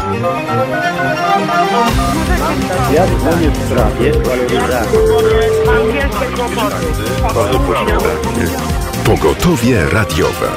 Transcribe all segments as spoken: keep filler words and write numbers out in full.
Ja dzwonię w sprawie Pogotowie radiowe.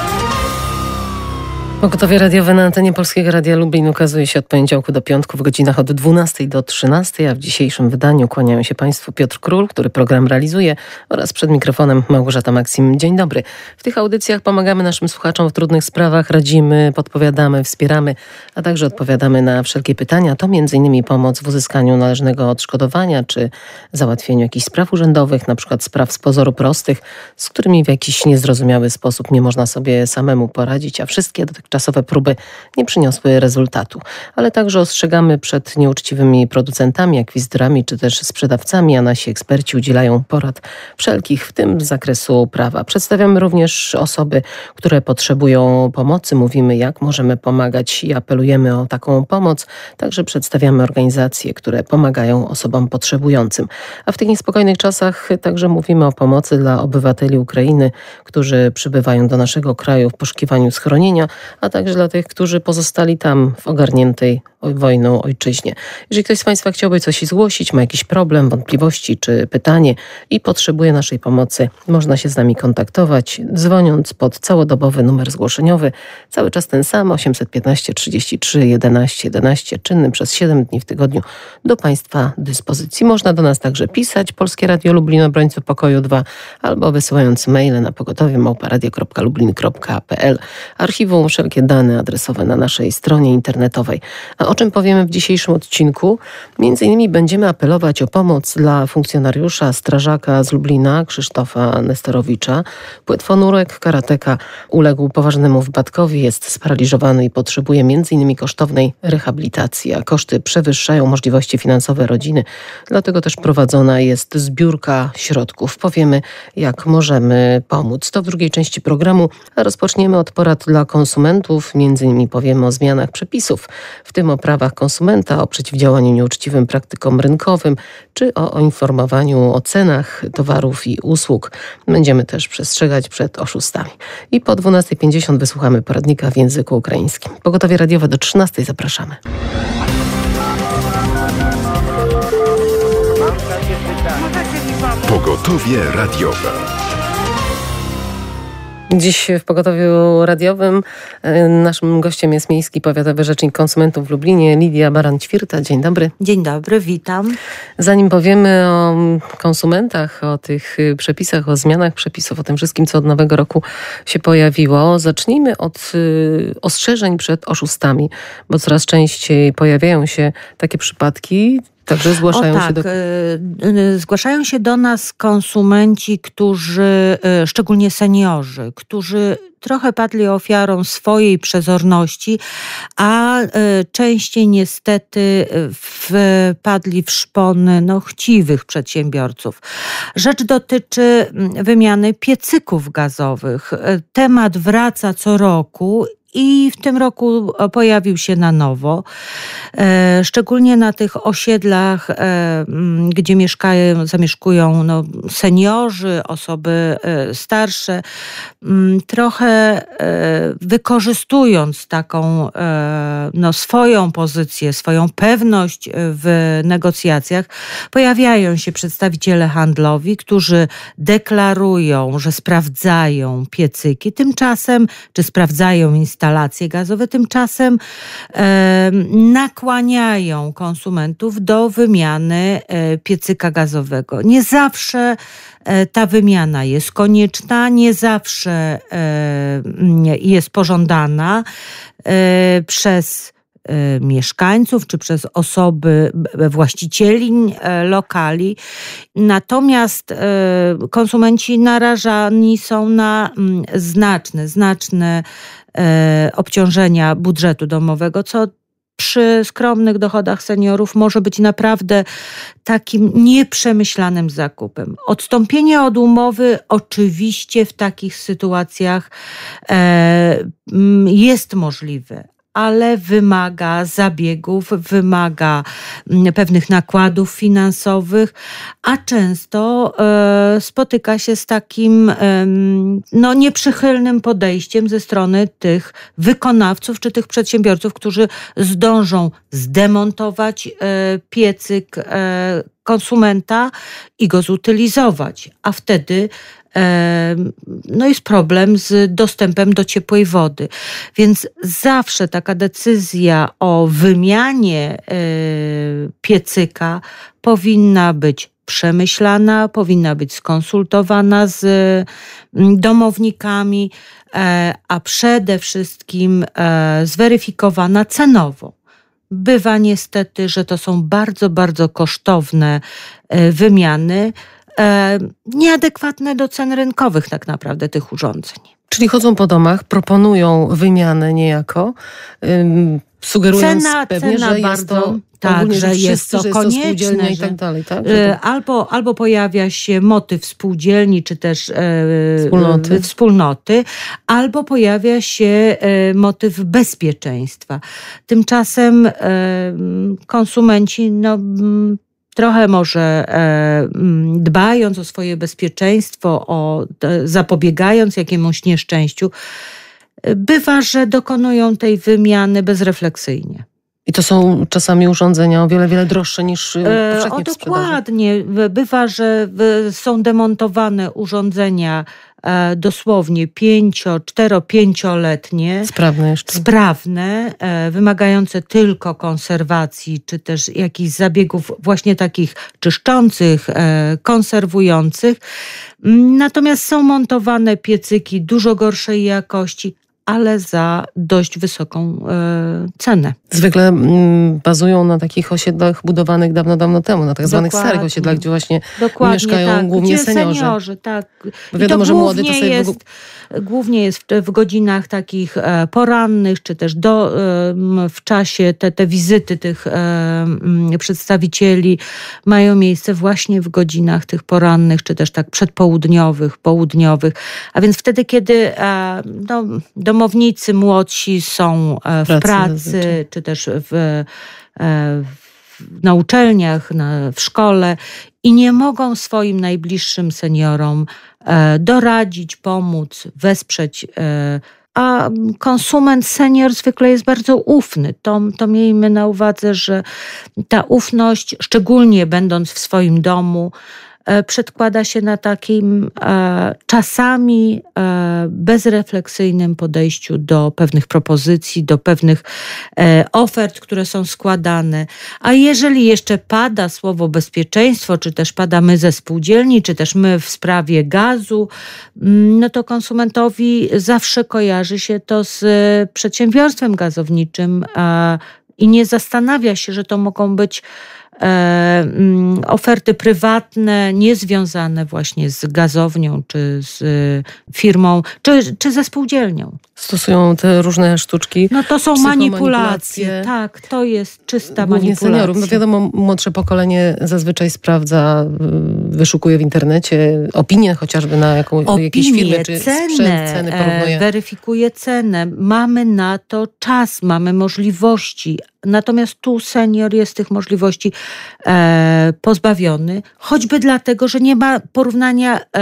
Pogotowie radiowe na antenie Polskiego Radia Lublin ukazuje się od poniedziałku do piątku w godzinach od dwunastej do trzynastej, a w dzisiejszym wydaniu kłaniają się Państwu Piotr Król, który program realizuje, oraz przed mikrofonem Małgorzata Maksim. Dzień dobry. W tych audycjach pomagamy naszym słuchaczom w trudnych sprawach, radzimy, podpowiadamy, wspieramy, a także odpowiadamy na wszelkie pytania. To między innymi pomoc w uzyskaniu należnego odszkodowania czy załatwieniu jakichś spraw urzędowych, na przykład spraw z pozoru prostych, z którymi w jakiś niezrozumiały sposób nie można sobie samemu poradzić, a wszystkie dotychczasowe próby nie przyniosły rezultatu. Ale także ostrzegamy przed nieuczciwymi producentami, akwizytorami czy też sprzedawcami, a nasi eksperci udzielają porad wszelkich, w tym z zakresu prawa. Przedstawiamy również osoby, które potrzebują pomocy. Mówimy, jak możemy pomagać i apelujemy o taką pomoc. Także przedstawiamy organizacje, które pomagają osobom potrzebującym. A w tych niespokojnych czasach także mówimy o pomocy dla obywateli Ukrainy, którzy przybywają do naszego kraju w poszukiwaniu schronienia, a także dla tych, którzy pozostali tam w ogarniętej wojną ojczyźnie. Jeżeli ktoś z Państwa chciałby coś zgłosić, ma jakiś problem, wątpliwości czy pytanie i potrzebuje naszej pomocy, można się z nami kontaktować, dzwoniąc pod całodobowy numer zgłoszeniowy, cały czas ten sam, osiemset piętnaście trzydzieści trzy jedenaście jedenaście, czynny przez siedem dni w tygodniu do Państwa dyspozycji. Można do nas także pisać, Polskie Radio Lublin, Obrońców Pokoju dwa, albo wysyłając maile na pogotowie małpa radio kropka lublin kropka p l. Archiwum wszelkie dane adresowe na naszej stronie internetowej. A o czym powiemy w dzisiejszym odcinku? Między innymi będziemy apelować o pomoc dla funkcjonariusza, strażaka z Lublina, Krzysztofa Nesterowicza. Płetwonurek karateka uległ poważnemu wypadkowi, jest sparaliżowany i potrzebuje między innymi kosztownej rehabilitacji, a koszty przewyższają możliwości finansowe rodziny. Dlatego też prowadzona jest zbiórka środków. Powiemy, jak możemy pomóc. To w drugiej części programu, a rozpoczniemy od porad dla konsumentów. Między innymi powiemy o zmianach przepisów, w tym o prawach konsumenta, o przeciwdziałaniu nieuczciwym praktykom rynkowym, czy o informowaniu o cenach towarów i usług. Będziemy też przestrzegać przed oszustami. I po dwunastej pięćdziesiąt wysłuchamy poradnika w języku ukraińskim. Pogotowie radiowe do trzynastej zapraszamy. Pogotowie radiowe. Dziś w Pogotowiu Radiowym naszym gościem jest miejski powiatowy rzecznik konsumentów w Lublinie, Lidia Baran-Ćwirta. Dzień dobry. Dzień dobry, witam. Zanim powiemy o konsumentach, o tych przepisach, o zmianach przepisów, o tym wszystkim, co od nowego roku się pojawiło, zacznijmy od ostrzeżeń przed oszustami, bo coraz częściej pojawiają się takie przypadki. Także zgłaszają o, tak. się do... Zgłaszają się do nas konsumenci, którzy, szczególnie seniorzy, którzy trochę padli ofiarą swojej przezorności, a częściej niestety wpadli w szpony no, chciwych przedsiębiorców. Rzecz dotyczy wymiany piecyków gazowych. Temat wraca co roku i w tym roku pojawił się na nowo. E, szczególnie na tych osiedlach, e, gdzie mieszkają, zamieszkują no, seniorzy, osoby e, starsze, m, trochę e, wykorzystując taką e, no, swoją pozycję, swoją pewność w negocjacjach, pojawiają się przedstawiciele handlowi, którzy deklarują, że sprawdzają piecyki, tymczasem, czy sprawdzają instalacje gazowe, tymczasem e, nakłaniają konsumentów do wymiany e, piecyka gazowego. Nie zawsze e, ta wymiana jest konieczna, nie zawsze e, jest pożądana e, przez mieszkańców czy przez osoby, właścicieli lokali. Natomiast konsumenci narażani są na znaczne, znaczne obciążenia budżetu domowego, co przy skromnych dochodach seniorów może być naprawdę takim nieprzemyślanym zakupem. Odstąpienie od umowy oczywiście w takich sytuacjach jest możliwe, ale wymaga zabiegów, wymaga pewnych nakładów finansowych, a często e, spotyka się z takim e, no, nieprzychylnym podejściem ze strony tych wykonawców czy tych przedsiębiorców, którzy zdążą zdemontować e, piecyk e, konsumenta i go zutylizować, a wtedy no jest problem z dostępem do ciepłej wody. Więc zawsze taka decyzja o wymianie piecyka powinna być przemyślana, powinna być skonsultowana z domownikami, a przede wszystkim zweryfikowana cenowo. Bywa niestety, że to są bardzo, bardzo kosztowne wymiany, E, nieadekwatne do cen rynkowych tak naprawdę tych urządzeń. Czyli chodzą po domach, proponują wymianę niejako, ym, sugerując cena, pewnie, cena że bardzo, jest to tak, ogólnie, że, że jest wszyscy, to że konieczne, jest to spółdzielnia że, i tak dalej. Tak? E, albo, albo pojawia się motyw spółdzielni, czy też e, wspólnoty. E, wspólnoty, albo pojawia się e, motyw bezpieczeństwa. Tymczasem e, konsumenci no, trochę może e, dbając o swoje bezpieczeństwo, o, e, zapobiegając jakiemuś nieszczęściu, bywa, że dokonują tej wymiany bezrefleksyjnie. I to są czasami urządzenia o wiele, wiele droższe niż e, powszechnie o, w sprzedaży. Dokładnie. Bywa, że są demontowane urządzenia e, dosłownie pięcio, cztero, pięcioletnie. Sprawne jeszcze. Sprawne, e, wymagające tylko konserwacji, czy też jakichś zabiegów właśnie takich czyszczących, e, konserwujących. Natomiast są montowane piecyki dużo gorszej jakości, ale za dość wysoką e, cenę. Zwykle m, bazują na takich osiedlach budowanych dawno, dawno temu, na tak zwanych Dokładnie. starych osiedlach, gdzie właśnie Dokładnie, mieszkają tak. głównie Gdzie seniorzy. seniorzy tak. Bo wiadomo, I to że młody to głównie sobie... jest, głównie jest w, w godzinach takich e, porannych, czy też do, e, w czasie te, te wizyty tych e, m, przedstawicieli mają miejsce właśnie w godzinach tych porannych, czy też tak przedpołudniowych, południowych. A więc wtedy, kiedy e, no, domownicy młodsi są e, w Pracy pracy, zazwyczaj. czy też w, e, w, na uczelniach, na, w szkole i nie mogą swoim najbliższym seniorom e, doradzić, pomóc, wesprzeć. E, a konsument senior zwykle jest bardzo ufny. To, to miejmy na uwadze, że ta ufność, szczególnie będąc w swoim domu, przedkłada się na takim e, czasami e, bezrefleksyjnym podejściu do pewnych propozycji, do pewnych e, ofert, które są składane. A jeżeli jeszcze pada słowo bezpieczeństwo, czy też pada my ze spółdzielni, czy też my w sprawie gazu, no to konsumentowi zawsze kojarzy się to z przedsiębiorstwem gazowniczym e, i nie zastanawia się, że to mogą być E, oferty prywatne, niezwiązane właśnie z gazownią, czy z firmą, czy, czy ze spółdzielnią. Stosują te różne sztuczki. No to są manipulacje. Tak, to jest czysta głównie manipulacja. Seniorów. No wiadomo, młodsze pokolenie zazwyczaj sprawdza, wyszukuje w internecie opinie chociażby na jaką, Opinie, jakieś firmy, czy cenę, sprzęt, ceny porównuje. Weryfikuje cenę. Mamy na to czas, mamy możliwości. Natomiast tu senior jest tych możliwości e, pozbawiony, choćby dlatego, że nie ma porównania e,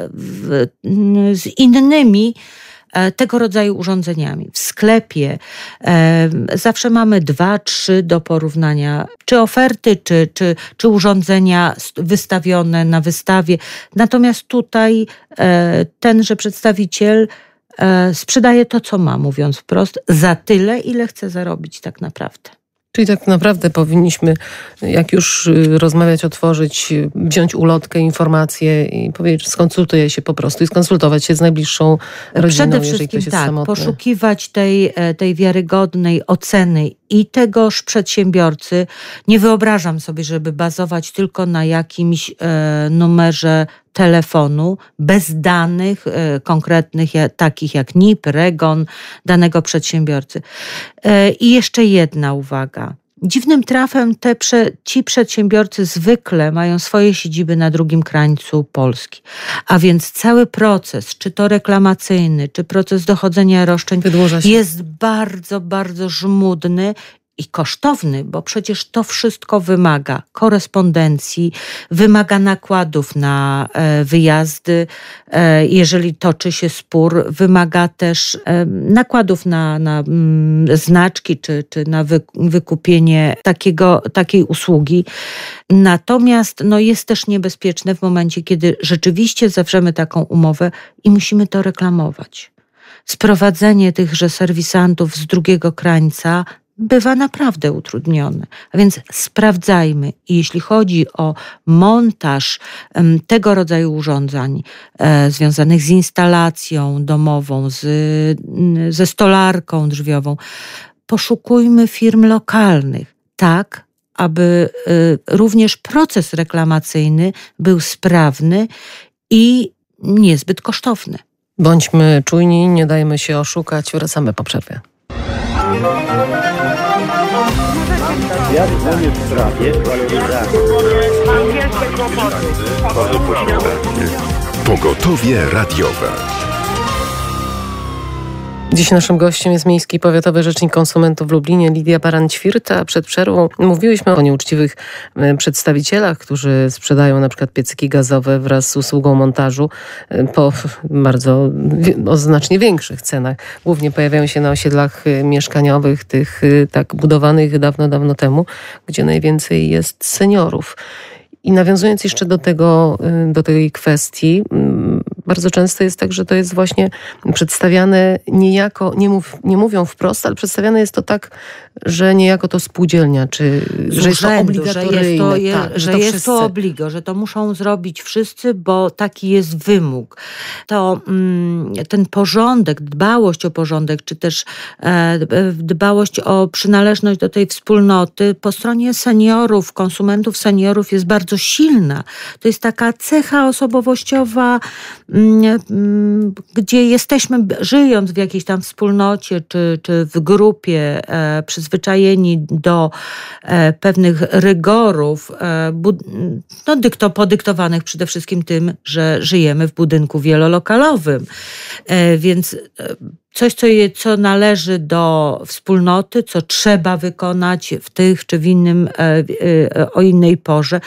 w, z innymi e, tego rodzaju urządzeniami. W sklepie e, zawsze mamy dwa, trzy do porównania, czy oferty, czy, czy, czy urządzenia wystawione na wystawie. Natomiast tutaj e, tenże przedstawiciel sprzedaje to, co ma, mówiąc wprost, za tyle, ile chce zarobić tak naprawdę. Czyli tak naprawdę powinniśmy, jak już rozmawiać, otworzyć, wziąć ulotkę, informację i powiedzieć, że skonsultuje się po prostu i skonsultować się z najbliższą rodziną, Przede jeżeli ktoś wszystkim jest tak, samotny. poszukiwać tej, tej wiarygodnej oceny i tegoż przedsiębiorcy. Nie wyobrażam sobie, żeby bazować tylko na jakimś e, numerze telefonu, bez danych e, konkretnych, ja, takich jak N I P, REGON danego przedsiębiorcy. E, I jeszcze jedna uwaga. Dziwnym trafem te prze, ci przedsiębiorcy zwykle mają swoje siedziby na drugim krańcu Polski. A więc cały proces, czy to reklamacyjny, czy proces dochodzenia roszczeń jest bardzo, bardzo żmudny i kosztowny, bo przecież to wszystko wymaga korespondencji, wymaga nakładów na e, wyjazdy, e, jeżeli toczy się spór, wymaga też e, nakładów na, na mm, znaczki czy, czy na wy, wykupienie takiego, takiej usługi. Natomiast no, jest też niebezpieczne w momencie, kiedy rzeczywiście zawrzemy taką umowę i musimy to reklamować. Sprowadzenie tychże serwisantów z drugiego krańca bywa naprawdę utrudnione. A więc sprawdzajmy. I jeśli chodzi o montaż um, tego rodzaju urządzeń e, związanych z instalacją domową, z, ze stolarką drzwiową, poszukujmy firm lokalnych, tak, aby e, również proces reklamacyjny był sprawny i niezbyt kosztowny. Bądźmy czujni, nie dajmy się oszukać. Wracamy po przerwie. Ja dzwonię w sprawie waloryzacji. Pogotowie radiowe. Dziś naszym gościem jest Miejski Powiatowy Rzecznik Konsumentów w Lublinie, Lidia Baran-Ćwirta. A przed przerwą mówiłyśmy o nieuczciwych przedstawicielach, którzy sprzedają na przykład piecyki gazowe wraz z usługą montażu po bardzo, o znacznie większych cenach. Głównie pojawiają się na osiedlach mieszkaniowych, tych tak budowanych dawno, dawno temu, gdzie najwięcej jest seniorów. I nawiązując jeszcze do tego, do tej kwestii, bardzo często jest tak, że to jest właśnie przedstawiane niejako, nie, mów, nie mówią wprost, ale przedstawiane jest to tak, że niejako to spółdzielnia, czy Z że jest to urzędu, obligatoryjne. Że jest to, je, tak, że że to jest wszyscy. to obligo, że to muszą zrobić wszyscy, bo taki jest wymóg. To mm, ten porządek, dbałość o porządek, czy też e, dbałość o przynależność do tej wspólnoty po stronie seniorów, konsumentów seniorów jest bardzo silna. To jest taka cecha osobowościowa, mm, mm, gdzie jesteśmy, żyjąc w jakiejś tam wspólnocie, czy, czy w grupie, e, przyzwyczajeni do e, pewnych rygorów, e, bud- no, dykto, podyktowanych przede wszystkim tym, że żyjemy w budynku wielolokalowym. E, więc e, coś, co, je, co należy do wspólnoty, co trzeba wykonać w tych czy w innym, e, e, o innej porze.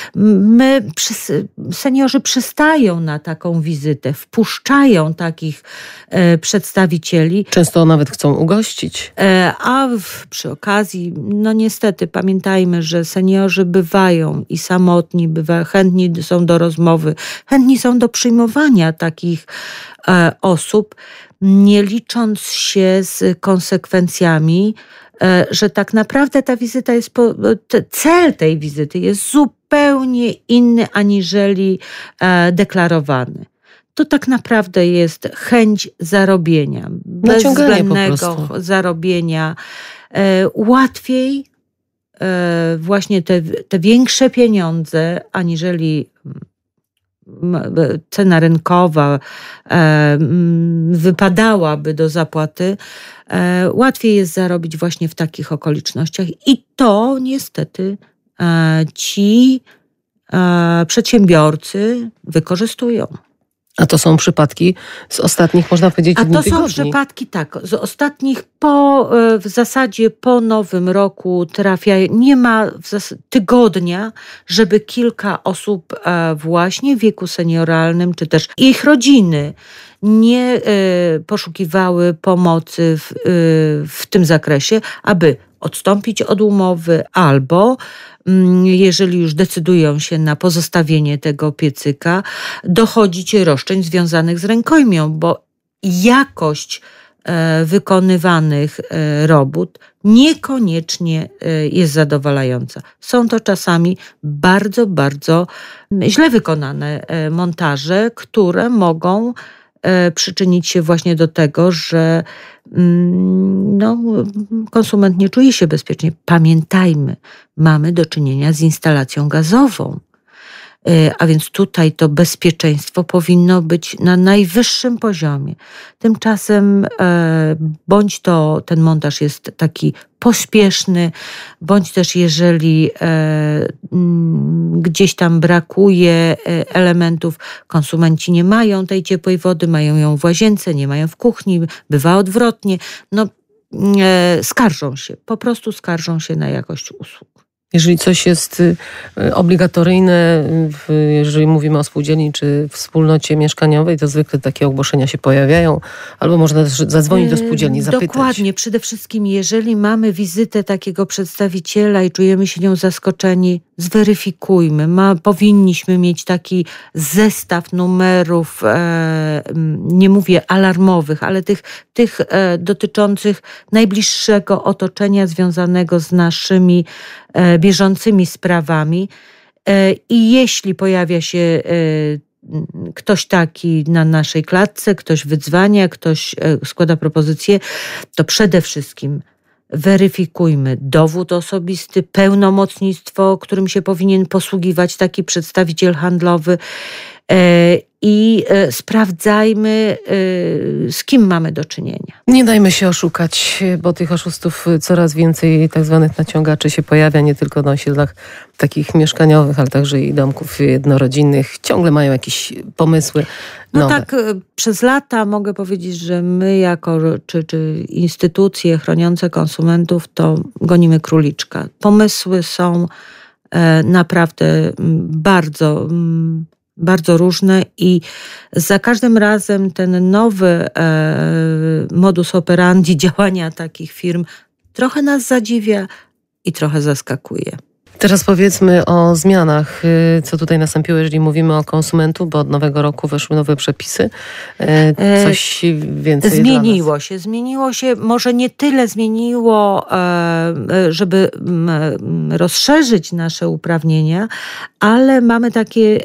My, przys, seniorzy przystają na taką wizytę, wpuszczają takich e, przedstawicieli. Często nawet chcą ugościć. E, a w, przy okazji, no niestety pamiętajmy, że seniorzy bywają i samotni, bywa, chętni są do rozmowy, chętni są do przyjmowania takich e, osób, nie licząc się z konsekwencjami, że tak naprawdę ta wizyta jest, po, cel tej wizyty jest zupełnie inny aniżeli deklarowany. To tak naprawdę jest chęć zarobienia, bezwzględnego zarobienia. Łatwiej właśnie te, te większe pieniądze aniżeli cena rynkowa e, wypadałaby do zapłaty, e, łatwiej jest zarobić właśnie w takich okolicznościach i to niestety e, ci e, przedsiębiorcy wykorzystują. A to są przypadki z ostatnich, można powiedzieć, A to tygodni. są przypadki, tak, z ostatnich po, w zasadzie po Nowym Roku trafia, nie ma w zas- tygodnia, żeby kilka osób właśnie w wieku senioralnym, czy też ich rodziny nie poszukiwały pomocy w, w tym zakresie, aby odstąpić od umowy albo jeżeli już decydują się na pozostawienie tego piecyka, dochodzić roszczeń związanych z rękojmią, bo jakość e, wykonywanych e, robót niekoniecznie e, jest zadowalająca. Są to czasami bardzo, bardzo źle wykonane e, montaże, które mogą e, przyczynić się właśnie do tego, że no, konsument nie czuje się bezpiecznie. Pamiętajmy, mamy do czynienia z instalacją gazową. A więc tutaj to bezpieczeństwo powinno być na najwyższym poziomie. Tymczasem bądź to ten montaż jest taki pośpieszny, bądź też jeżeli gdzieś tam brakuje elementów, konsumenci nie mają tej ciepłej wody, mają ją w łazience, nie mają w kuchni, bywa odwrotnie. No, skarżą się, po prostu skarżą się na jakość usług. Jeżeli coś jest obligatoryjne, jeżeli mówimy o spółdzielni czy wspólnocie mieszkaniowej, to zwykle takie ogłoszenia się pojawiają, albo można też zadzwonić do spółdzielni, zapytać. Dokładnie. Przede wszystkim, jeżeli mamy wizytę takiego przedstawiciela i czujemy się nią zaskoczeni, zweryfikujmy. Ma, powinniśmy mieć taki zestaw numerów, e, nie mówię alarmowych, ale tych, tych e, dotyczących najbliższego otoczenia związanego z naszymi e, bieżącymi sprawami. E, I jeśli pojawia się e, ktoś taki na naszej klatce, ktoś wydzwania, ktoś e, składa propozycję, to przede wszystkim weryfikujmy dowód osobisty, pełnomocnictwo, którym się powinien posługiwać taki przedstawiciel handlowy i sprawdzajmy, z kim mamy do czynienia. Nie dajmy się oszukać, bo tych oszustów coraz więcej, tak zwanych naciągaczy się pojawia, nie tylko na osiedlach takich mieszkaniowych, ale także i domków jednorodzinnych. Ciągle mają jakieś pomysły No nowe. tak, przez lata mogę powiedzieć, że my jako czy, czy instytucje chroniące konsumentów, to gonimy króliczka. Pomysły są e, naprawdę bardzo, bardzo różne i za każdym razem ten nowy e, modus operandi działania takich firm trochę nas zadziwia i trochę zaskakuje. Teraz powiedzmy o zmianach, co tutaj nastąpiło, jeżeli mówimy o konsumentu, bo od nowego roku weszły nowe przepisy. Coś więcej Zmieniło się, zmieniło się, może nie tyle zmieniło, żeby rozszerzyć nasze uprawnienia, ale mamy takie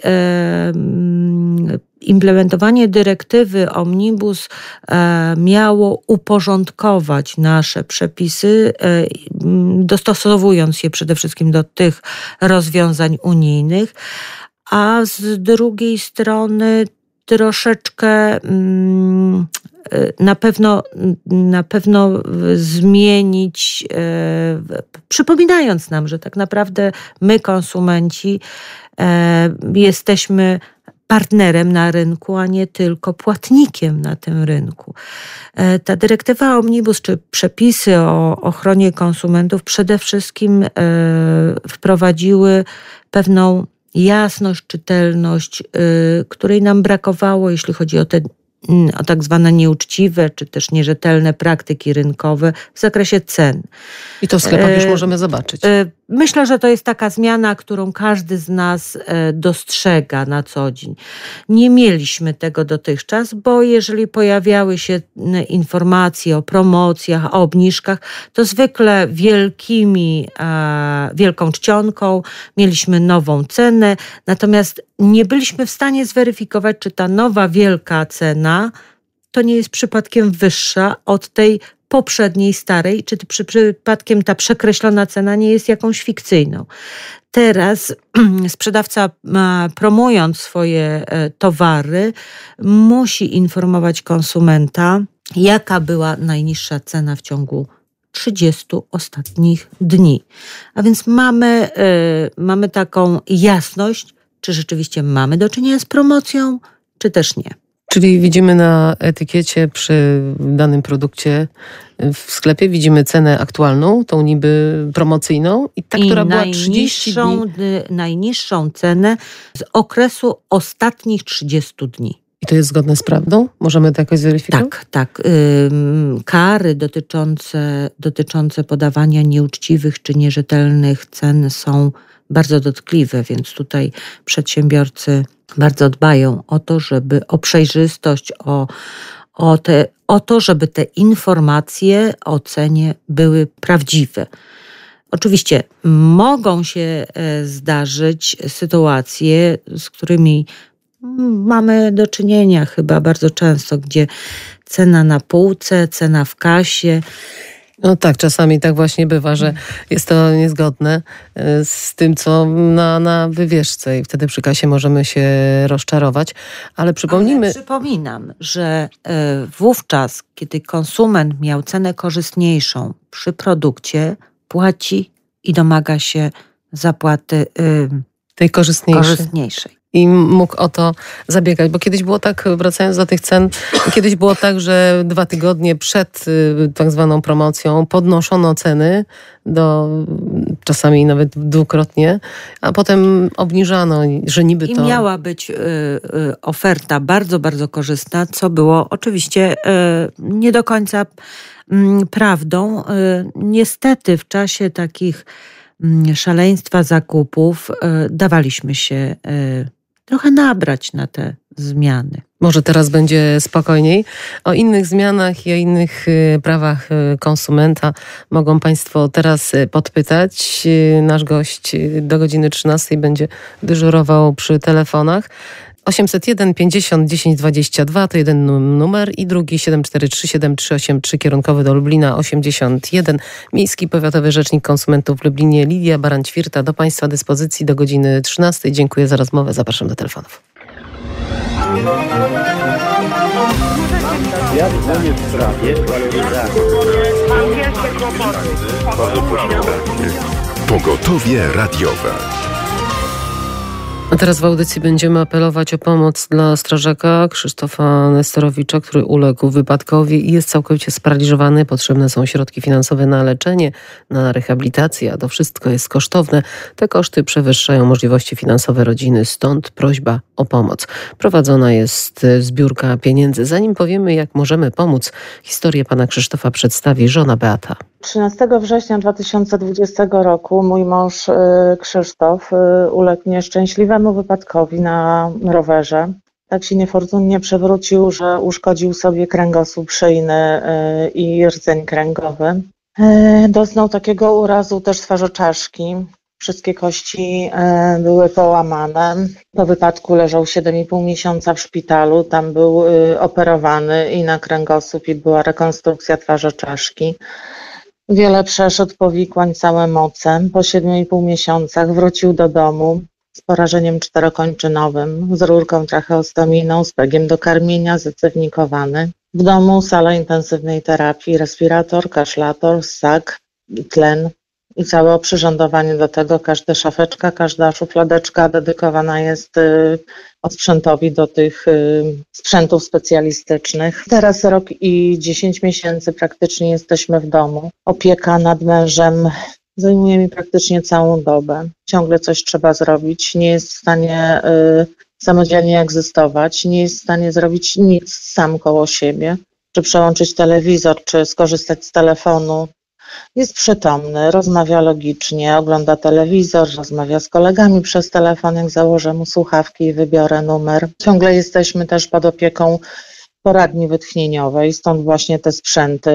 implementowanie dyrektywy Omnibus miało uporządkować nasze przepisy, dostosowując je przede wszystkim do tych rozwiązań unijnych, a z drugiej strony troszeczkę na pewno, na pewno zmienić, przypominając nam, że tak naprawdę my, konsumenci, jesteśmy partnerem na rynku, a nie tylko płatnikiem na tym rynku. Ta dyrektywa Omnibus, czy przepisy o ochronie konsumentów przede wszystkim wprowadziły pewną jasność, czytelność, której nam brakowało, jeśli chodzi o te o tak zwane nieuczciwe, czy też nierzetelne praktyki rynkowe w zakresie cen. I to w sklepach już możemy zobaczyć. Myślę, że to jest taka zmiana, którą każdy z nas dostrzega na co dzień. Nie mieliśmy tego dotychczas, bo jeżeli pojawiały się informacje o promocjach, o obniżkach, to zwykle wielkimi, wielką czcionką mieliśmy nową cenę, natomiast nie byliśmy w stanie zweryfikować, czy ta nowa wielka cena to nie jest przypadkiem wyższa od tej poprzedniej starej, czy przy, przypadkiem ta przekreślona cena nie jest jakąś fikcyjną. Teraz sprzedawca, promując swoje towary, musi informować konsumenta, jaka była najniższa cena w ciągu trzydziestu ostatnich dni. A więc mamy, mamy taką jasność, czy rzeczywiście mamy do czynienia z promocją, czy też nie. Czyli widzimy na etykiecie przy danym produkcie w sklepie, widzimy cenę aktualną, tą niby promocyjną i ta, I która była trzydzieści dni. Najniższą cenę z okresu ostatnich trzydziestu dni. I to jest zgodne z prawdą? Możemy to jakoś zweryfikować? Tak, tak. Ym, kary dotyczące, dotyczące podawania nieuczciwych czy nierzetelnych cen są bardzo dotkliwe, więc tutaj przedsiębiorcy bardzo dbają o to, żeby o przejrzystość, o, o, te, o to, żeby te informacje o cenie były prawdziwe. Oczywiście mogą się zdarzyć sytuacje, z którymi mamy do czynienia chyba bardzo często, gdzie cena na półce, cena w kasie No tak, czasami tak właśnie bywa, że jest to niezgodne z tym, co na, na wywieszce i wtedy przy kasie możemy się rozczarować. Ale przypomnijmy... Ale przypominam, że wówczas, kiedy konsument miał cenę korzystniejszą przy produkcie, płaci i domaga się zapłaty tej korzystniejszej. korzystniejszej. I mógł o to zabiegać, bo kiedyś było tak, wracając do tych cen, kiedyś było tak, że dwa tygodnie przed tak zwaną promocją podnoszono ceny do czasami nawet dwukrotnie, a potem obniżano, że niby to... I miała być y, y, oferta bardzo, bardzo korzystna, co było oczywiście y, nie do końca y, prawdą. Y, niestety w czasie takich y, szaleństwa zakupów y, dawaliśmy się y, trochę nabrać na te zmiany. Może teraz będzie spokojniej. O innych zmianach i o innych prawach konsumenta mogą Państwo teraz podpytać. Nasz gość do godziny trzynastej będzie dyżurował przy telefonach. osiemset jeden pięćdziesiąt dziesięć dwadzieścia dwa to jeden numer i drugi siedem cztery trzy siedem trzy osiem trzy kierunkowy do Lublina osiemdziesiąt jeden. Miejski Powiatowy Rzecznik Konsumentów w Lublinie Lidia Baran-Ćwirta do Państwa dyspozycji do godziny trzynastej. Dziękuję za rozmowę. Zapraszam do telefonów. Ja dzwonię w sprawie waloryzacji. Pogotowie radiowe. A teraz w audycji będziemy apelować o pomoc dla strażaka Krzysztofa Nestorowicza, który uległ wypadkowi i jest całkowicie sparaliżowany. Potrzebne są środki finansowe na leczenie, na rehabilitację, a to wszystko jest kosztowne. Te koszty przewyższają możliwości finansowe rodziny, stąd prośba o pomoc. Prowadzona jest zbiórka pieniędzy. Zanim powiemy, jak możemy pomóc, historię pana Krzysztofa przedstawi żona Beata. trzynastego września dwa tysiące dwudziestego roku mój mąż y, Krzysztof y, uległ nieszczęśliwemu wypadkowi na rowerze. Tak się niefortunnie przewrócił, że uszkodził sobie kręgosłup szyjny y, i rdzeń kręgowy. Y, doznał takiego urazu też twarzoczaszki. Wszystkie kości y, były połamane. Po wypadku leżał siedem i pół miesiąca w szpitalu. Tam był y, operowany i na kręgosłup i była rekonstrukcja twarzoczaszki. Wiele przeszedł powikłań, całe moce. Po siedmiu i pół miesiącach wrócił do domu z porażeniem czterokończynowym, z rurką tracheostominą, z pegiem do karmienia, zacewnikowany. W domu sala intensywnej terapii, respirator, kaszlator, ssak, tlen i całe oprzyrządowanie do tego. Każda szafeczka, każda szufladeczka dedykowana jest y, osprzętowi do tych y, sprzętów specjalistycznych. Teraz rok i dziesięć miesięcy praktycznie jesteśmy w domu. Opieka nad mężem zajmuje mi praktycznie całą dobę. Ciągle coś trzeba zrobić. Nie jest w stanie y, samodzielnie egzystować. Nie jest w stanie zrobić nic sam koło siebie. Czy przełączyć telewizor, czy skorzystać z telefonu. Jest przytomny, rozmawia logicznie, ogląda telewizor, rozmawia z kolegami przez telefon, jak założę mu słuchawki i wybiorę numer. Ciągle jesteśmy też pod opieką poradni wytchnieniowej, stąd właśnie te sprzęty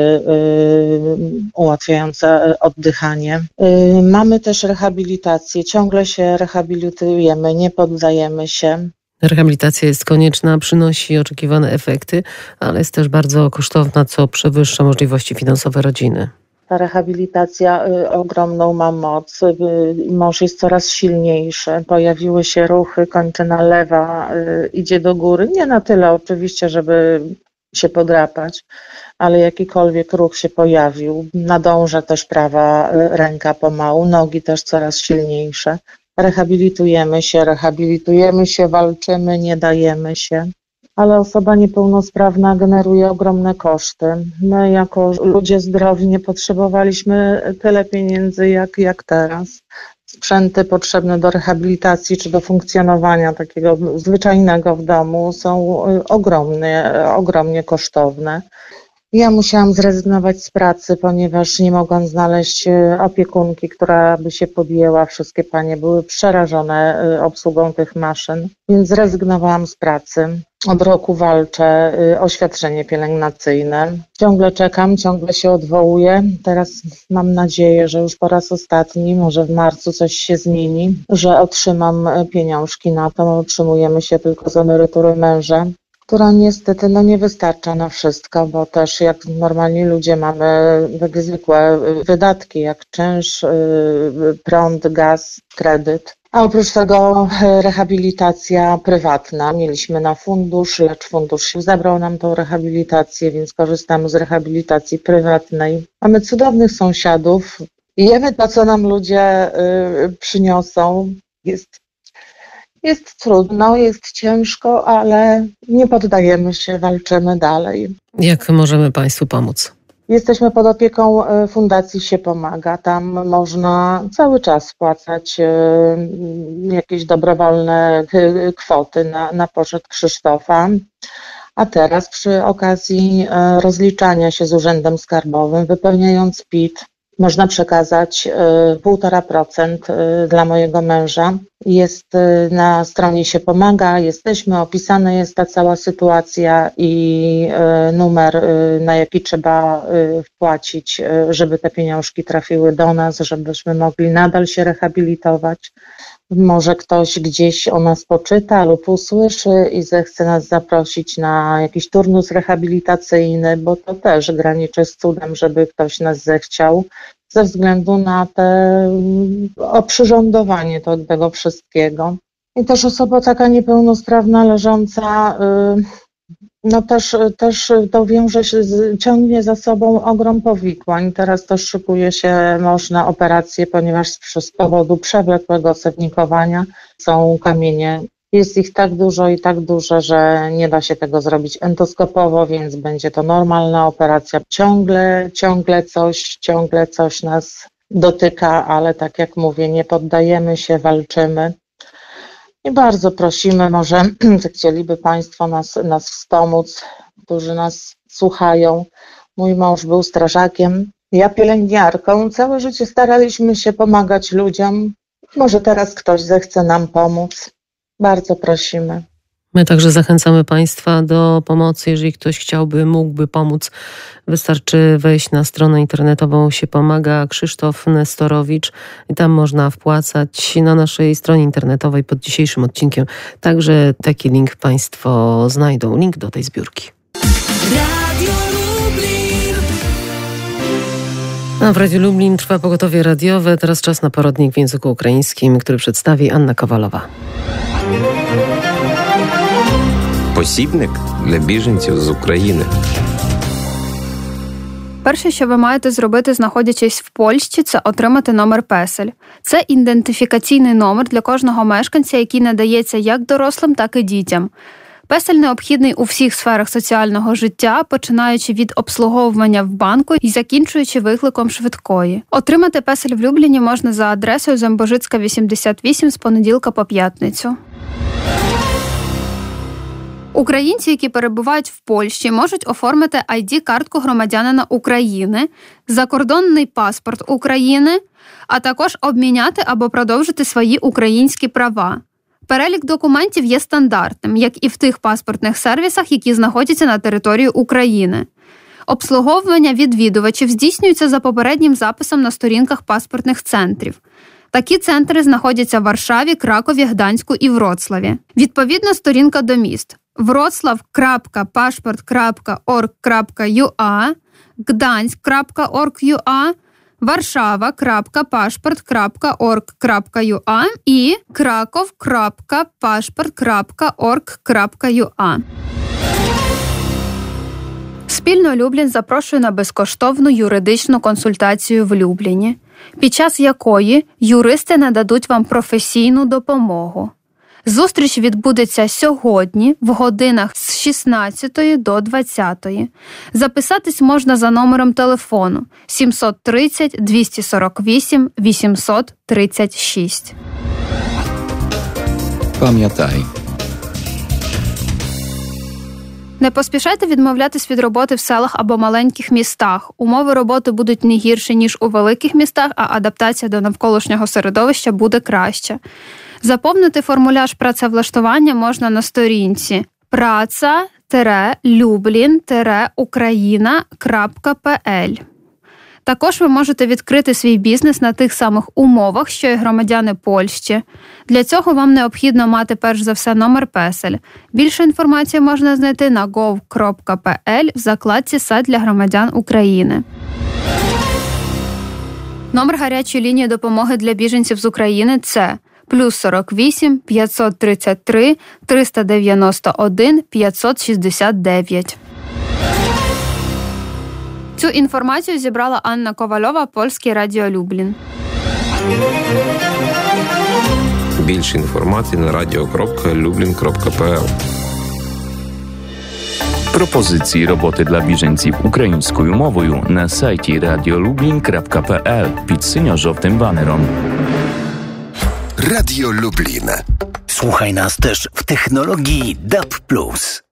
yy, ułatwiające oddychanie. Yy, mamy też rehabilitację, ciągle się rehabilitujemy, nie poddajemy się. Rehabilitacja jest konieczna, przynosi oczekiwane efekty, ale jest też bardzo kosztowna, co przewyższa możliwości finansowe rodziny. Ta rehabilitacja y, ogromną ma moc, y, mąż jest coraz silniejszy, pojawiły się ruchy, kończyna lewa y, idzie do góry, nie na tyle oczywiście, żeby się podrapać, ale jakikolwiek ruch się pojawił, nadąża też prawa y, ręka pomału, nogi też coraz silniejsze. Rehabilitujemy się, rehabilitujemy się, walczymy, nie dajemy się. Ale osoba niepełnosprawna generuje ogromne koszty. My jako ludzie zdrowi nie potrzebowaliśmy tyle pieniędzy jak, jak teraz. Sprzęty potrzebne do rehabilitacji czy do funkcjonowania takiego zwyczajnego w domu są ogromnie, ogromnie kosztowne. Ja musiałam zrezygnować z pracy, ponieważ nie mogłam znaleźć opiekunki, która by się podjęła. Wszystkie panie były przerażone obsługą tych maszyn, więc zrezygnowałam z pracy. Od roku walczę o świadczenie pielęgnacyjne. Ciągle czekam, ciągle się odwołuję. Teraz mam nadzieję, że już po raz ostatni, może w marcu coś się zmieni, że otrzymam pieniążki na to. Otrzymujemy się tylko z emerytury męża. która niestety no, nie wystarcza na wszystko, bo też jak normalni ludzie mamy takie zwykłe wydatki, jak czynsz, prąd, gaz, kredyt. A oprócz tego rehabilitacja prywatna. Mieliśmy na fundusz, lecz fundusz się zabrał nam tą rehabilitację, więc korzystamy z rehabilitacji prywatnej. Mamy cudownych sąsiadów. Jemy to, co nam ludzie y, przyniosą. Jest, jest trudno, jest ciężko, ale nie poddajemy się, walczymy dalej. Jak możemy Państwu pomóc? Jesteśmy pod opieką Fundacji Się Pomaga. Tam można cały czas wpłacać jakieś dobrowolne kwoty na, na poczet Krzysztofa. A teraz przy okazji rozliczania się z Urzędem Skarbowym, wypełniając P I T, można przekazać półtora procent dla mojego męża. Jest na stronie Się Pomaga, jesteśmy, opisana jest ta cała sytuacja i numer, na jaki trzeba wpłacić, żeby te pieniążki trafiły do nas, żebyśmy mogli nadal się rehabilitować. Może ktoś gdzieś o nas poczyta lub usłyszy i zechce nas zaprosić na jakiś turnus rehabilitacyjny, bo to też graniczy z cudem, żeby ktoś nas zechciał, ze względu na te oprzyrządowanie to, tego wszystkiego. I też osoba taka niepełnosprawna leżąca, no też, też to wiąże się, z, ciągnie za sobą ogrom powikłań. Teraz też szykuje się można operację, ponieważ z powodu przewlekłego sednikowania są kamienie. Jest ich tak dużo i tak duże, że nie da się tego zrobić endoskopowo, więc będzie to normalna operacja. Ciągle, ciągle coś, ciągle coś nas dotyka, ale tak jak mówię, nie poddajemy się, walczymy. I bardzo prosimy, może chcieliby Państwo nas, nas wspomóc, którzy nas słuchają. Mój mąż był strażakiem, ja pielęgniarką. Całe życie staraliśmy się pomagać ludziom. Może teraz ktoś zechce nam pomóc. Bardzo prosimy. My także zachęcamy Państwa do pomocy. Jeżeli ktoś chciałby, mógłby pomóc, wystarczy wejść na stronę internetową Się Pomaga, Krzysztof Nestorowicz i tam można wpłacać. Na naszej stronie internetowej pod dzisiejszym odcinkiem także taki link Państwo znajdą. Link do tej zbiórki. A w Radiu Lublin trwa pogotowie radiowe. Teraz czas na poradnik w języku ukraińskim, który przedstawi Anna Kowalowa. Посібник для біженців з України. Перше, що ви маєте зробити, знаходячись в Польщі, це отримати номер песель. Це ідентифікаційний номер для кожного мешканця, який надається як дорослим, так і дітям. Песель необхідний у всіх сферах соціального життя, починаючи від обслуговування в банку і закінчуючи викликом швидкої. Отримати песель в Любліні можна за адресою Замбожицька, вісімдесят вісім з понеділка по п'ятницю. Українці, які перебувають в Польщі, можуть оформити ай ді-картку громадянина України, закордонний паспорт України, а також обміняти або продовжити свої українські права. Перелік документів є стандартним, як і в тих паспортних сервісах, які знаходяться на території України. Обслуговування відвідувачів здійснюється за попереднім записом на сторінках паспортних центрів. Такі центри знаходяться в Варшаві, Кракові, Гданську і Вроцлаві. Відповідна сторінка до міст: вроцлав крапка пашпорт крапка орг крапка ю а, гданськ крапка орг крапка ю а, варшава крапка пашпорт крапка орг крапка ю а і краков крапка пашпорт крапка орг крапка ю а. Спільно Люблін запрошує на безкоштовну юридичну консультацію в Любліні, під час якої юристи нададуть вам професійну допомогу. Зустріч відбудеться сьогодні в годинах з шістнадцятої до двадцятої. Записатись можна за номером телефону сімсот тридцять двісті сорок вісім вісімсот тридцять шість. Пам'ятай. Не поспішайте відмовлятись від роботи в селах або маленьких містах. Умови роботи будуть не гірші, ніж у великих містах, а адаптація до навколишнього середовища буде краща. Заповнити формуляр працевлаштування можна на сторінці праца люблін україна крапка пі ель. Також ви можете відкрити свій бізнес на тих самих умовах, що й громадяни Польщі. Для цього вам необхідно мати перш за все номер песель. Більше інформації можна знайти на gov крапка пе ель в закладці «Сайт для громадян України». Номер гарячої лінії допомоги для біженців з України – це плюс сорок вісім п'ятсот тридцять три триста дев'яносто один п'ятсот шістдесят дев'ять. Цю інформацію зібрала Анна Ковальова, Польське Радіо Люблін. Більше інформації на радіо крапка люблін крапка пе ел. Propozycji roboty dla bieżeńców ukraińską mową na sajcie radio lublin kropka pe el pід синьо-жовтим банером. Radio Lublin. Słuchaj nas też w technologii D A B plus.